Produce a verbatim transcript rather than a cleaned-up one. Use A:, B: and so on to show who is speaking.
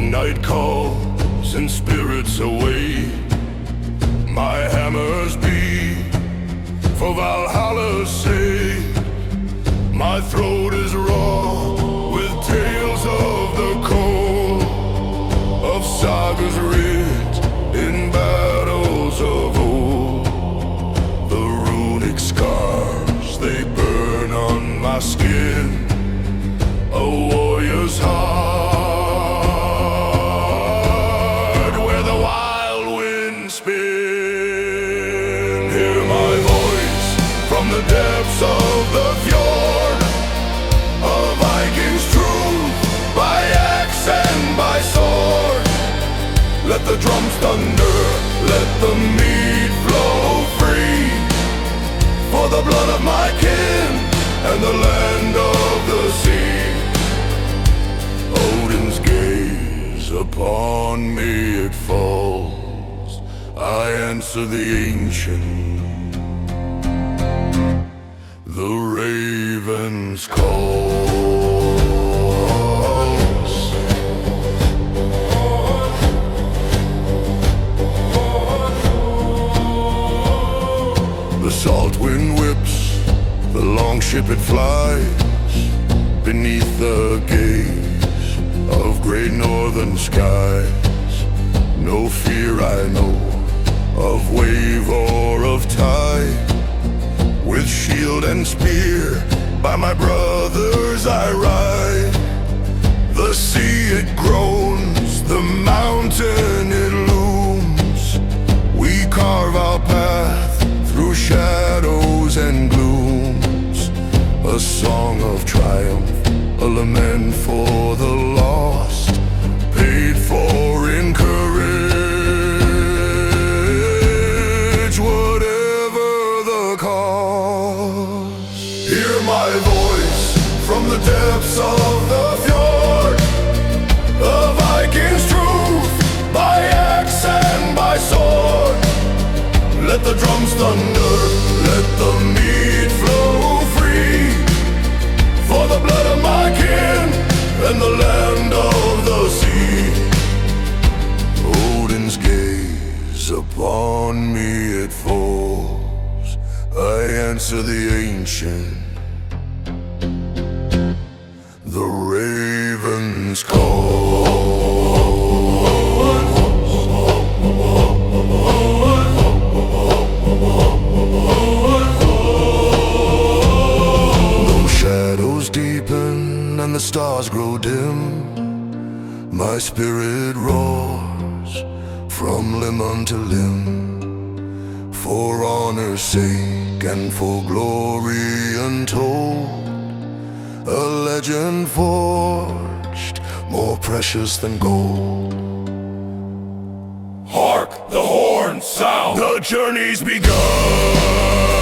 A: Night calls and spirits away. My hammers beat for Valhalla's sake. My throat is raw with tales of the cold, of sagas writ in battles of old. The runic scars, they burn on my skin, a warrior's heart where the wild winds spin. Hear my voice from the depths of the fjord, a Viking's truth by axe and by sword. Let the drums thunder, let the mead flow free, for the blood of my kin and the land of the sea. Odin's gaze upon me it falls, I answer the ancient, the raven's calls. The salt wind whips, the long ship it flies beneath the gaze of great northern skies. No fear I know of wave or of tide. With shield and spear by my brothers I ride. The sea it groans, the mountain it looms. We carve our path through shadows and glooms, a song of triumph, a lament for the lost, paid for in courage, whatever the cause. Hear my voice from the depths of the fjord, a Viking's truth by axe and by sword. Let the drums thunder, let the mead flow free, for the blood of my kin and the land of the sea. Odin's gaze upon me it falls, I answer the ancient, the raven's call. Deepen and the stars grow dim, my spirit roars from limb unto limb, for honor's sake and for glory untold, a legend forged more precious than gold. Hark the horn sound, the journey's begun.